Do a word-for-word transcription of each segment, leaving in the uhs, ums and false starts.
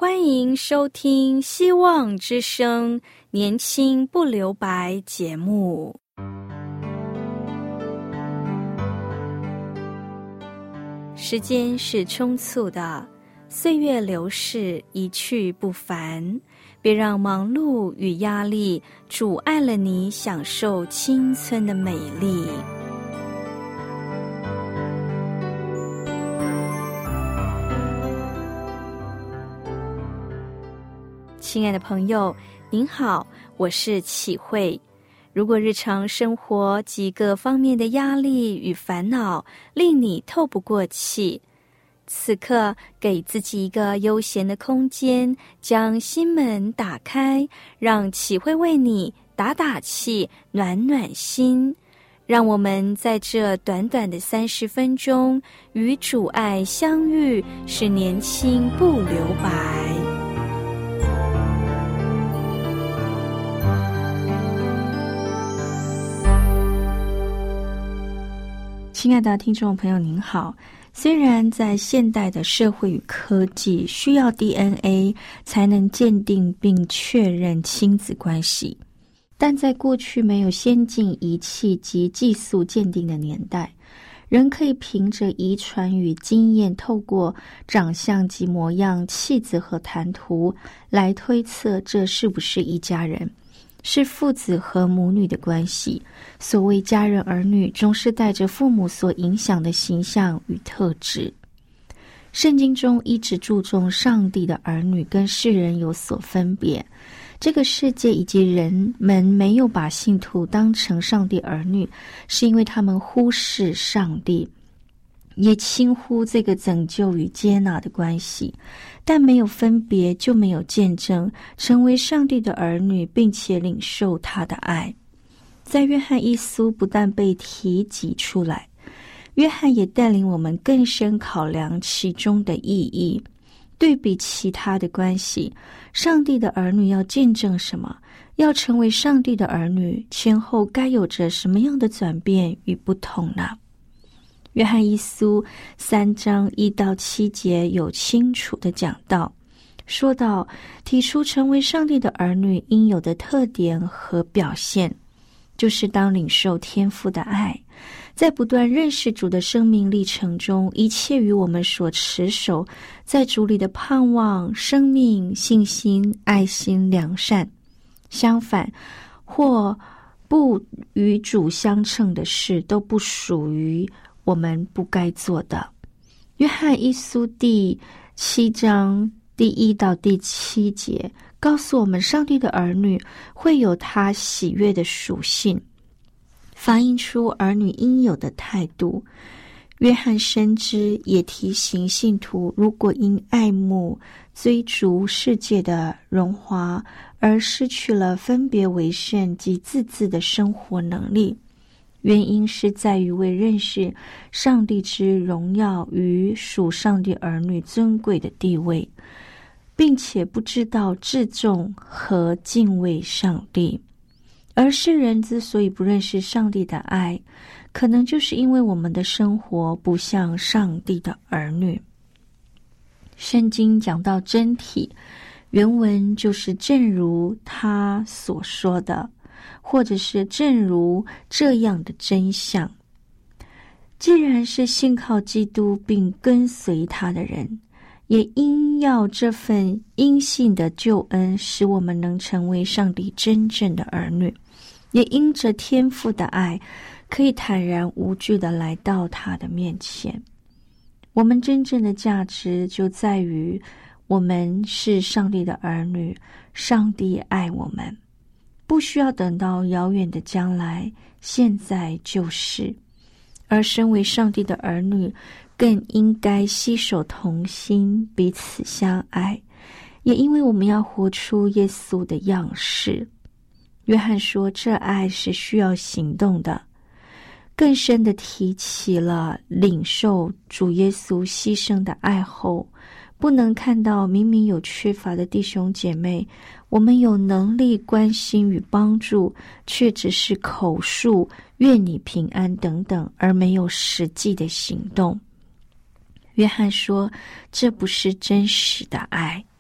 欢迎收听希望之声年轻不留白节目。时间是匆促的，岁月流逝，一去不返，别让忙碌与压力阻碍了你享受青春的美丽。亲爱的朋友，您好，我是启慧。如果日常生活几个方面的压力与烦恼令你透不过气，此刻给自己一个悠闲的空间，将心门打开，让启慧为你打打气，暖暖心。让我们在这短短的三十分钟与主爱相遇，使年轻不留白。亲爱的听众朋友您好，虽然在现代的社会与科技需要 D N A 才能鉴定并确认亲子关系，但在过去没有先进仪器及技术鉴定的年代，人可以凭着遗传与经验，透过长相及模样、气质和谈吐来推测这是不是一家人，是父子和母女的关系。所谓家人儿女，总是带着父母所影响的形象与特质。圣经中一直注重上帝的儿女跟世人有所分别，这个世界以及人们没有把信徒当成上帝儿女，是因为他们忽视上帝，也轻忽这个拯救与接纳的关系。但没有分别就没有见证，成为上帝的儿女并且领受他的爱。在约翰一书不但被提及出来，约翰也带领我们更深考量其中的意义。对比其他的关系，上帝的儿女要见证什么？要成为上帝的儿女，前后该有着什么样的转变与不同呢？约翰一书三章一到七节有清楚的讲到，说到提出成为上帝的儿女应有的特点和表现，就是当领受天父的爱，在不断认识主的生命历程中，一切与我们所持守在主里的盼望、生命、信心、爱心、良善相反或不与主相称的事，都不属于我们不该做的。约翰一书第七章第一到第七节告诉我们，上帝的儿女会有他喜悦的属性，反映出儿女应有的态度。约翰深知也提醒信徒，如果因爱慕追逐世界的荣华而失去了分别为圣及自治的生活能力，原因是在于未认识上帝之荣耀与属上帝儿女尊贵的地位，并且不知道自重和敬畏上帝。而世人之所以不认识上帝的爱，可能就是因为我们的生活不像上帝的儿女。圣经讲到真体，原文就是正如他所说的，或者是正如这样的真相。既然是信靠基督并跟随他的人，也因要这份因信的救恩，使我们能成为上帝真正的儿女，也因着天父的爱，可以坦然无惧地来到他的面前。我们真正的价值就在于我们是上帝的儿女，上帝爱我们，不需要等到遥远的将来，现在就是。而身为上帝的儿女，更应该携手同心，彼此相爱，也因为我们要活出耶稣的样式。约翰说，这爱是需要行动的，更深地提起了领受主耶稣牺牲的爱后，不能看到明明有缺乏的弟兄姐妹，我们有能力关心与帮助，却只是口述愿你平安等等，而没有实际的行动。约翰说，这不是真实的爱，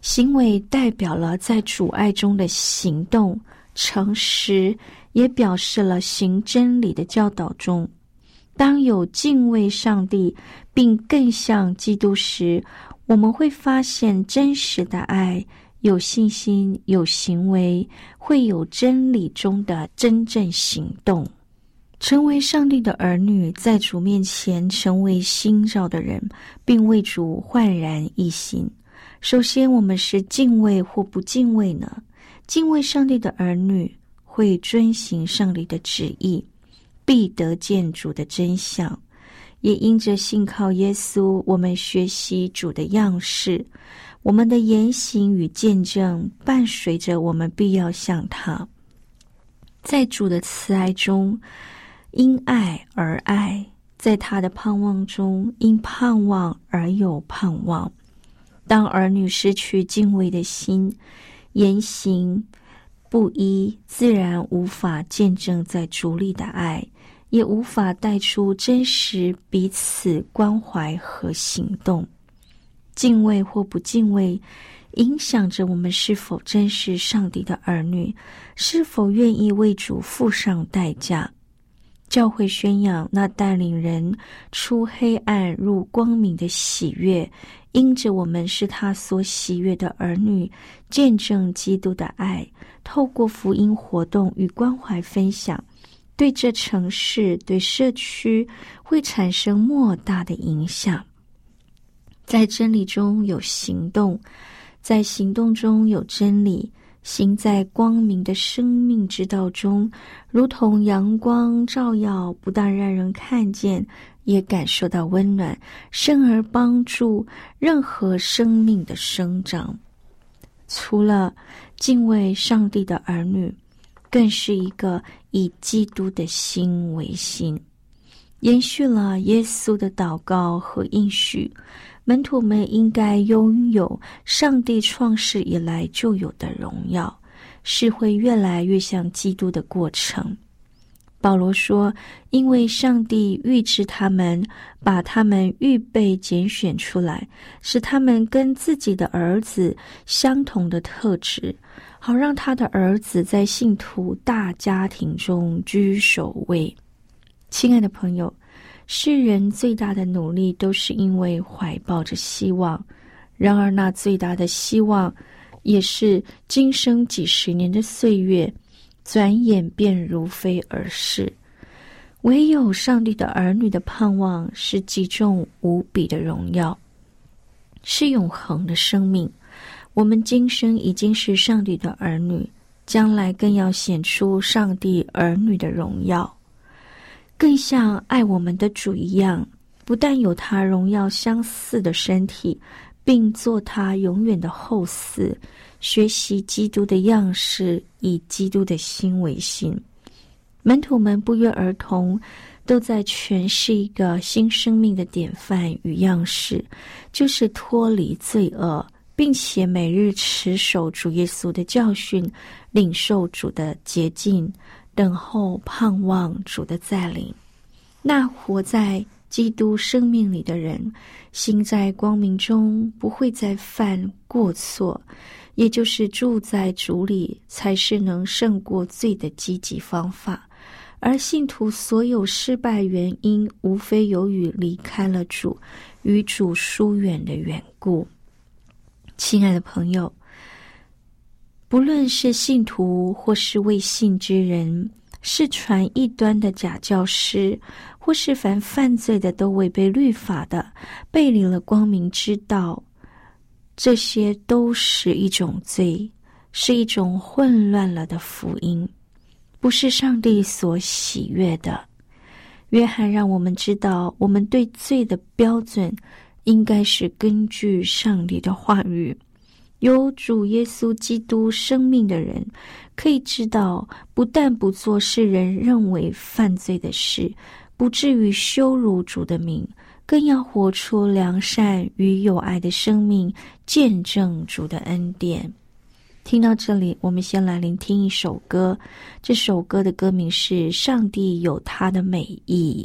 行为代表了在主爱中的行动，诚实也表示了行真理的教导中。当有敬畏上帝并更像基督时，我们会发现真实的爱，有信心，有行为，会有真理中的真正行动。成为上帝的儿女，在主面前成为新造的人，并为主焕然一新。首先，我们是敬畏或不敬畏呢？敬畏上帝的儿女会遵行上帝的旨意，必得见主的真相。也因着信靠耶稣，我们学习主的样式，我们的言行与见证伴随着我们必要像他。在主的慈爱中，因爱而爱，在他的盼望中，因盼望而有盼望。当儿女失去敬畏的心，言行不一，自然无法见证在主里的爱，也无法带出真实彼此关怀和行动。敬畏或不敬畏，影响着我们是否真是上帝的儿女，是否愿意为主付上代价。教会宣扬那带领人出黑暗入光明的喜悦，因着我们是他所喜悦的儿女，见证基督的爱，透过福音活动与关怀分享，对这城市对社区会产生莫大的影响。在真理中有行动，在行动中有真理，行在光明的生命之道中，如同阳光照耀，不但让人看见，也感受到温暖，生而帮助任何生命的生长。除了敬畏上帝的儿女，更是一个以基督的心为心，延续了耶稣的祷告和应许。门徒们应该拥有上帝创世以来就有的荣耀，是会越来越像基督的过程。保罗说，因为上帝预知他们，把他们预备拣选出来，使他们跟自己的儿子相同的特质，好让他的儿子在信徒大家庭中居首位。亲爱的朋友，世人最大的努力都是因为怀抱着希望，然而那最大的希望也是今生几十年的岁月，转眼便如飞而逝。唯有上帝的儿女的盼望是极重无比的荣耀，是永恒的生命。我们今生已经是上帝的儿女，将来更要显出上帝儿女的荣耀，更像爱我们的主一样，不但有他荣耀相似的身体，并做他永远的后嗣，学习基督的样式，以基督的心为心。门徒们不约而同都在诠释一个新生命的典范与样式，就是脱离罪恶，并且每日持守主耶稣的教训，领受主的洁净，等候盼望主的再临。那活在基督生命里的人，行在光明中，不会再犯过错，也就是住在主里，才是能胜过罪的积极方法。而信徒所有失败原因，无非由于离开了主，与主疏远的缘故。亲爱的朋友，不论是信徒或是未信之人，是传异端的假教师，或是凡犯罪的都违背律法的，背离了光明之道，这些都是一种罪，是一种混乱了的福音，不是上帝所喜悦的。约翰让我们知道，我们对罪的标准应该是根据上帝的话语。有主耶稣基督生命的人可以知道，不但不做世人认为犯罪的事，不至于羞辱主的名，更要活出良善与有爱的生命，见证主的恩典。听到这里，我们先来聆听一首歌，这首歌的歌名是《上帝有他的美意》。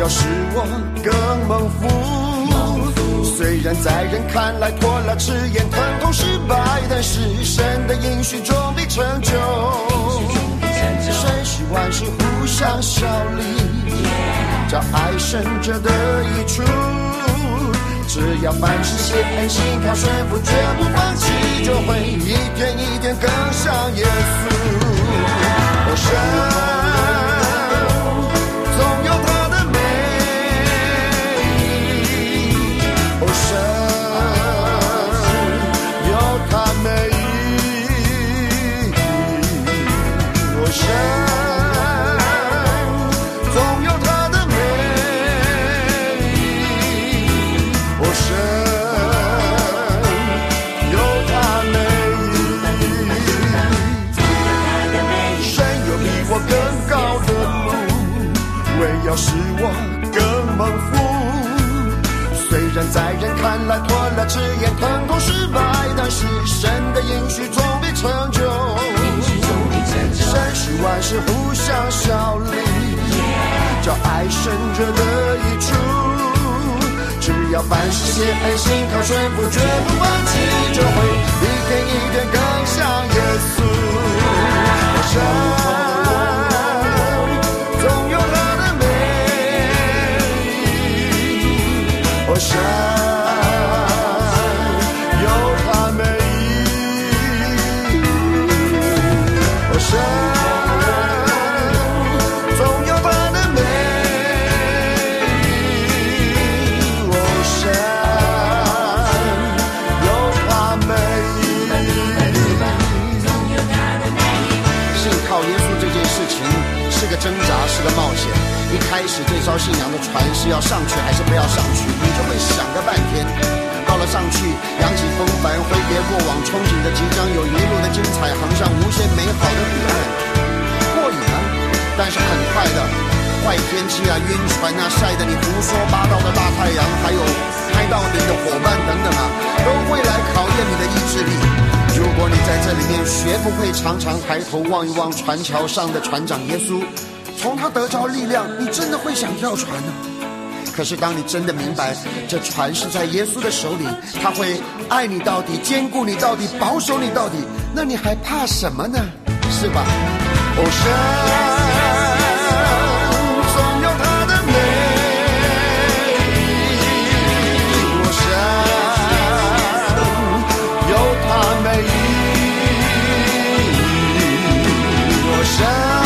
要使我更蒙福。虽然在人看来拖拉迟延疼痛失败，但是神的应许终必成就。神使万事互相效力，叫爱神者的益处。只要凡事谢恩信靠顺服，绝不放弃，就会一天一天更像耶稣。哦，神总有他的美，哦，神有他美意，哦，神要使我更蒙福。虽然在人看来拖拉迟延疼痛失败，但是神的应许终必成就。神使万事互相效力，叫爱神者的益处。只要凡事谢恩信靠顺服，绝不放弃，就会一天一天更像耶稣。神神有他美意，哦，神总有他的美意，哦，神有他美意。信靠耶稣这件事情是个挣扎，是个冒险。一开始这艘信仰的船是要上去还是不要上去，你就会想个半天。到了上去，扬起风帆，挥别过往，憧憬着即将有一路的精彩，航向无限美好的彼岸，过瘾啊！但是很快的，坏天气啊，晕船啊，晒得你胡说八道的大太阳，还有拍到你的伙伴等等啊，都会来考验你的意志力。如果你在这里面学不会常常抬头望一望船桥上的船长耶稣，从他得着力量，你真的会想跳船呢、啊。可是当你真的明白这船是在耶稣的手里，他会爱你到底，坚固你到底，保守你到底，那你还怕什么呢？是吧？哦，神总有他的美，哦，神有他美意，哦，神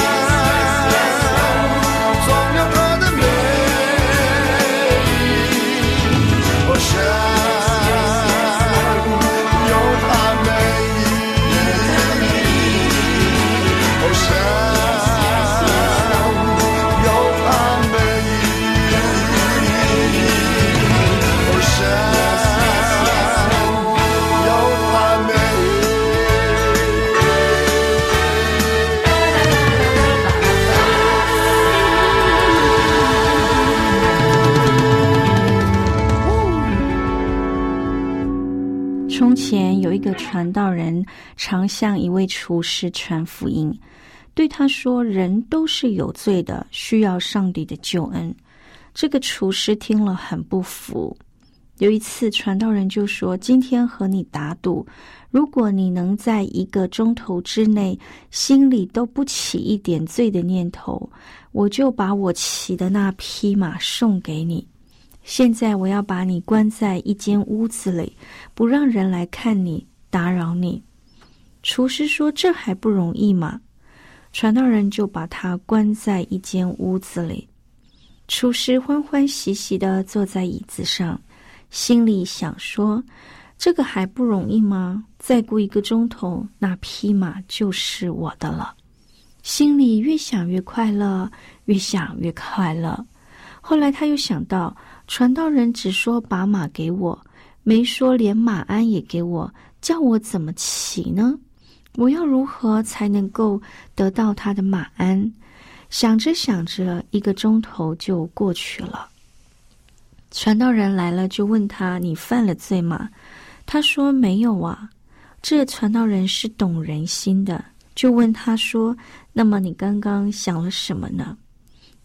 从前有一个传道人，常向一位厨师传福音，对他说，人都是有罪的，需要上帝的救恩。这个厨师听了很不服。有一次传道人就说，今天和你打赌，如果你能在一个钟头之内心里都不起一点罪的念头，我就把我骑的那匹马送给你。现在我要把你关在一间屋子里，不让人来看你，打扰你。厨师说，这还不容易吗？传道人就把他关在一间屋子里。厨师欢欢喜喜地坐在椅子上，心里想说，这个还不容易吗？再过一个钟头，那匹马就是我的了。心里越想越快乐，越想越快乐。后来他又想到，传道人只说把马给我，没说连马鞍也给我，叫我怎么骑呢？我要如何才能够得到他的马鞍？想着想着，一个钟头就过去了。传道人来了，就问他，你犯了罪吗？他说，没有啊。这传道人是懂人心的，就问他说，那么你刚刚想了什么呢？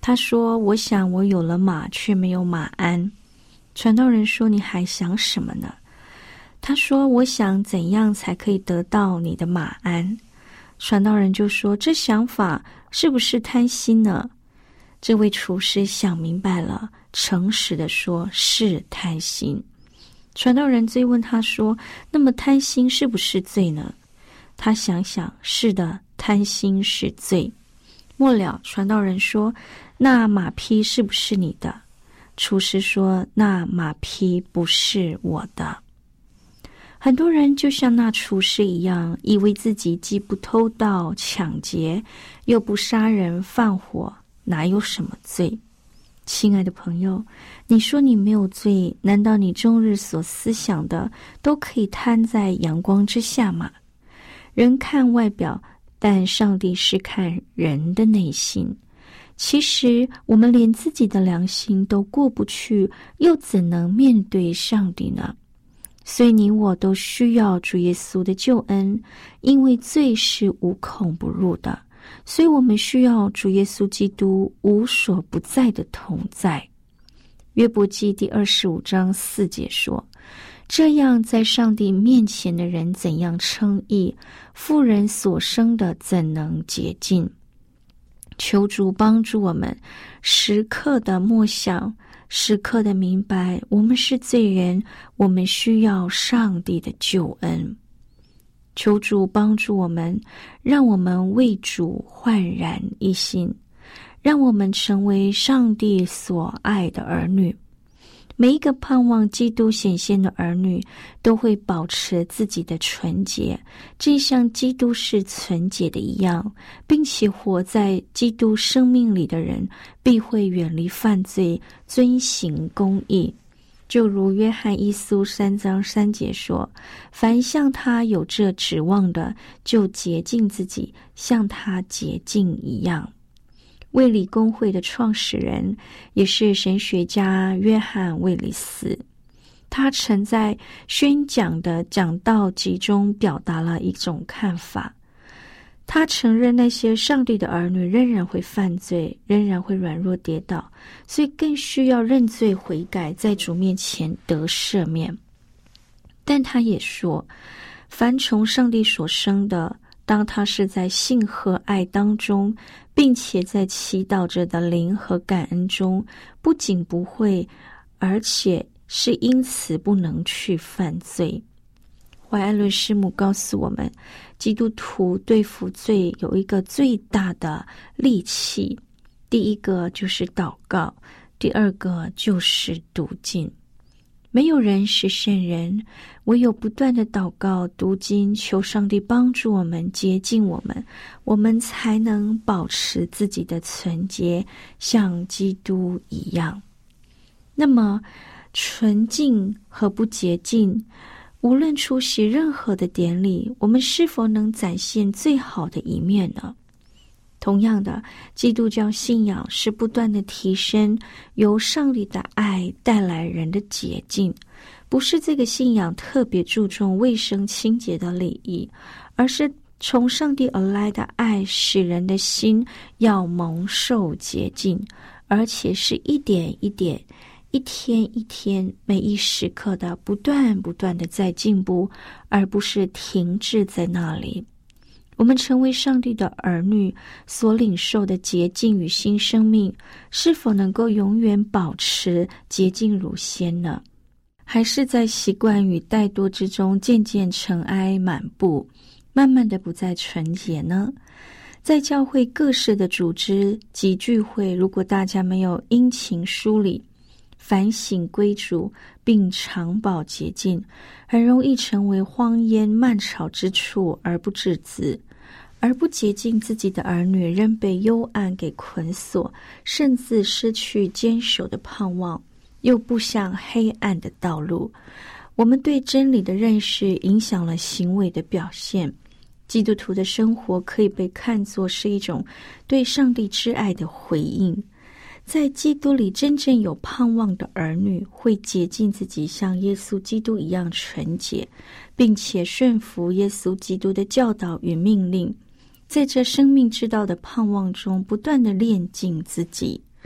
他说：我想我有了马，却没有马鞍。传道人说：你还想什么呢？他说：我想怎样才可以得到你的马鞍。传道人就说：这想法是不是贪心呢？这位厨师想明白了，诚实地说：是贪心。传道人追问他说：那么贪心是不是罪呢？他想想，是的，贪心是罪。末了，传道人说：那马匹是不是你的？厨师说：那马匹不是我的。很多人就像那厨师一样，以为自己既不偷盗抢劫，又不杀人放火，哪有什么罪？亲爱的朋友，你说你没有罪，难道你终日所思想的都可以摊在阳光之下吗？人看外表，但上帝是看人的内心。其实我们连自己的良心都过不去，又怎能面对上帝呢？所以你我都需要主耶稣的救恩，因为罪是无孔不入的，所以我们需要主耶稣基督无所不在的同在。约伯记第二十五章四节说：这样在上帝面前的人怎样称义，妇人所生的怎能洁净？求主帮助我们时刻的默想，时刻的明白，我们是罪人，我们需要上帝的救恩。求主帮助我们，让我们为主焕然一新，让我们成为上帝所爱的儿女。每一个盼望基督显现的儿女都会保持自己的纯洁，正像基督是纯洁的一样，并且活在基督生命里的人必会远离犯罪，遵行公义。就如约翰一书三章三节说：凡向他有这指望的，就洁净自己，像他洁净一样。卫理公会的创始人，也是神学家约翰卫理斯，他曾在宣讲的讲道集中表达了一种看法。他承认那些上帝的儿女仍然会犯罪，仍然会软弱跌倒，所以更需要认罪悔改，在主面前得赦免。但他也说，凡从上帝所生的，当他是在信和爱当中，并且在祈祷着的灵和感恩中，不仅不会，而且是因此不能去犯罪。怀爱伦师母告诉我们，基督徒对付罪有一个最大的利器，第一个就是祷告，第二个就是读经。没有人是圣人，唯有不断的祷告读经，求上帝帮助我们洁净我们，我们才能保持自己的纯洁，像基督一样。那么纯净和不洁净，无论出席任何的典礼，我们是否能展现最好的一面呢？同样的，基督教信仰是不断的提升，由上帝的爱带来人的洁净，不是这个信仰特别注重卫生清洁的礼仪，而是从上帝而来的爱使人的心要蒙受洁净，而且是一点一点，一天一天，每一时刻的不断不断的在进步，而不是停滞在那里。我们成为上帝的儿女，所领受的洁净与新生命，是否能够永远保持洁净如先呢？还是在习惯与怠惰之中渐渐尘埃满布，慢慢的不再纯洁呢？在教会各式的组织及聚会，如果大家没有殷勤梳理、反省归主，并常保洁净，很容易成为荒烟蔓草之处而不自知。而不洁净自己的儿女，仍被幽暗给捆锁，甚至失去坚守的盼望，又步向黑暗的道路。我们对真理的认识影响了行为的表现。基督徒的生活可以被看作是一种对上帝之爱的回应。在基督里真正有盼望的儿女，会洁净自己，像耶稣基督一样纯洁，并且顺服耶稣基督的教导与命令，在这生命之道的盼望中不断地炼净自己。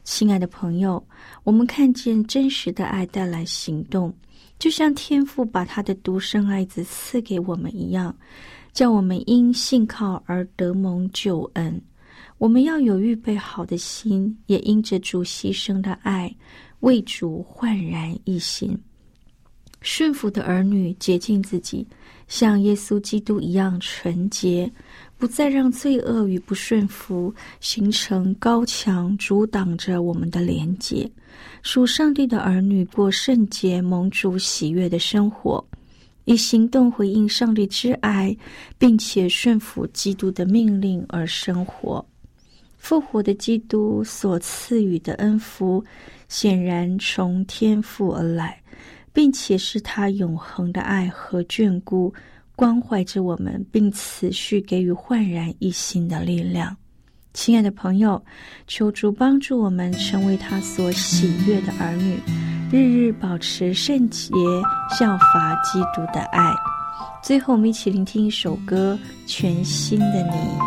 亲爱的朋友，我们看见真实的爱带来行动，就像天父把他的独生爱子赐给我们一样，叫我们因信靠而得蒙救恩。我们要有预备好的心，也因着主牺牲的爱，为主焕然一新。顺服的儿女洁净自己，像耶稣基督一样纯洁，不再让罪恶与不顺服形成高墙，阻挡着我们的连结。属上帝的儿女过圣洁蒙主喜悦的生活，以行动回应上帝之爱，并且顺服基督的命令而生活。复活的基督所赐予的恩福，显然从天父而来，并且是他永恒的爱和眷顾，关怀着我们，并持续给予焕然一新的力量。亲爱的朋友，求主帮助我们成为他所喜悦的儿女，日日保持圣洁，效法基督的爱。最后我们一起聆听一首歌，全新的你。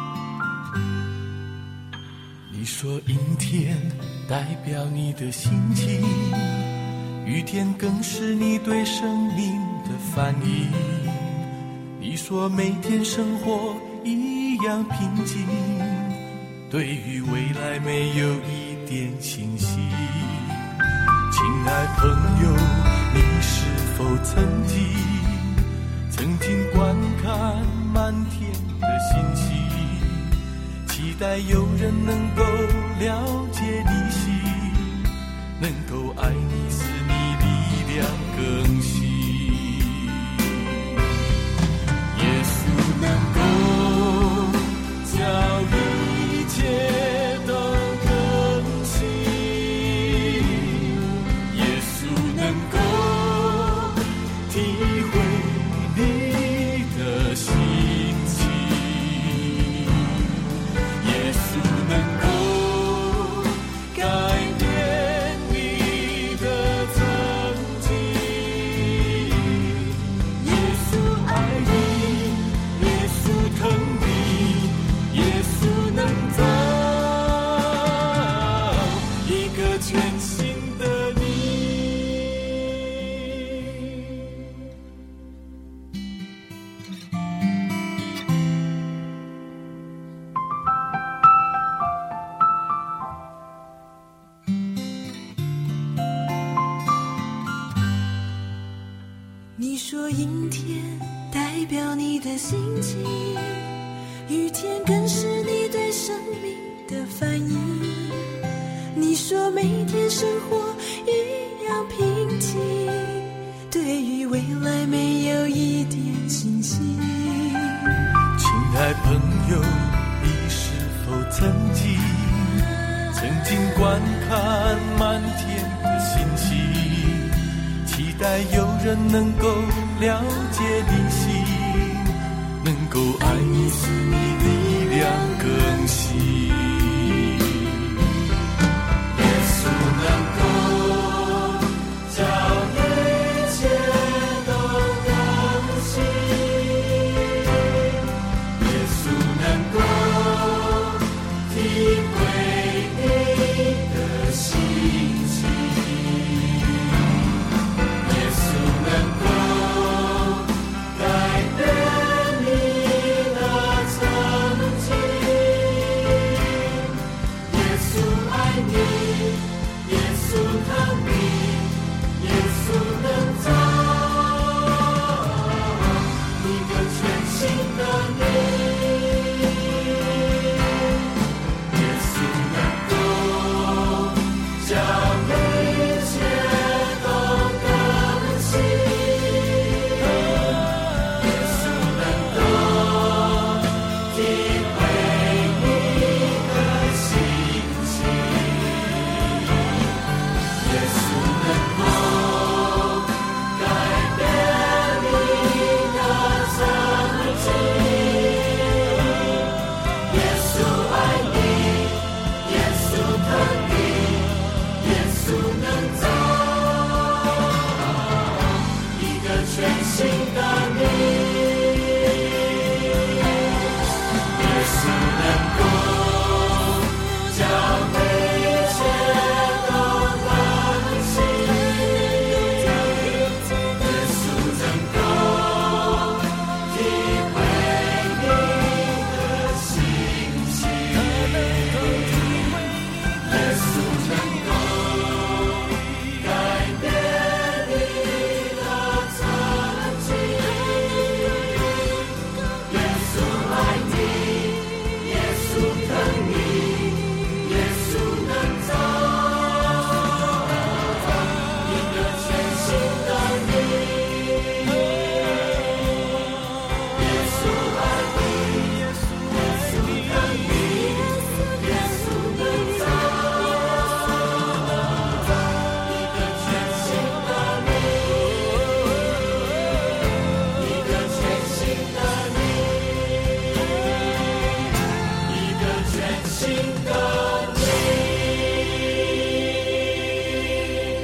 你说阴天代表你的心情，雨天更是你对生命的翻译。你说每天生活一样平静，对于未来没有一点清晰。亲爱朋友，你是否曾经曾经观看满天的星星，期待有人能够了解你心，能够爱你，使你力量更新。耶稣能够叫一切都更新，耶稣能够体会你的心情，耶稣能够改变你的曾经，耶稣爱你，耶稣疼你，耶稣能造一个全新的你。 你说阴天代表你的心情，雨天更是你对生命的翻译。你说每天生活一样平静，对于未来没有一点信心。 亲爱朋友，你是否曾经曾经观看满天的星星，期待有人能够了解你心，能够爱你，使你力量更新。耶稣能够叫一切都更新，耶稣能够体会你的心情，耶稣能够改变你的曾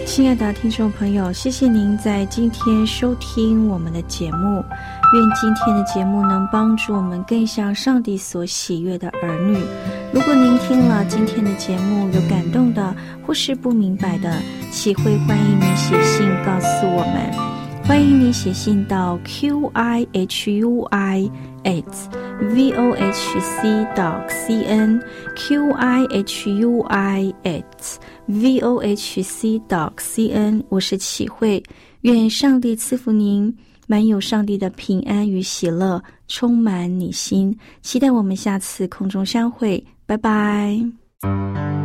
亲爱的听众朋友，谢谢您在今天收听我们的节目，愿今天的节目能帮助我们更像上帝所喜悦的儿女。如果您听了今天的节目有感动的或是不明白的，启慧欢迎您写信告诉我们，欢迎您写信到 q i h u i at v o h c dot c n q i h u i at v o h c dot c n。 我是启慧，愿上帝赐福您，满有上帝的平安与喜乐，充满你心。期待我们下次空中相会，拜拜。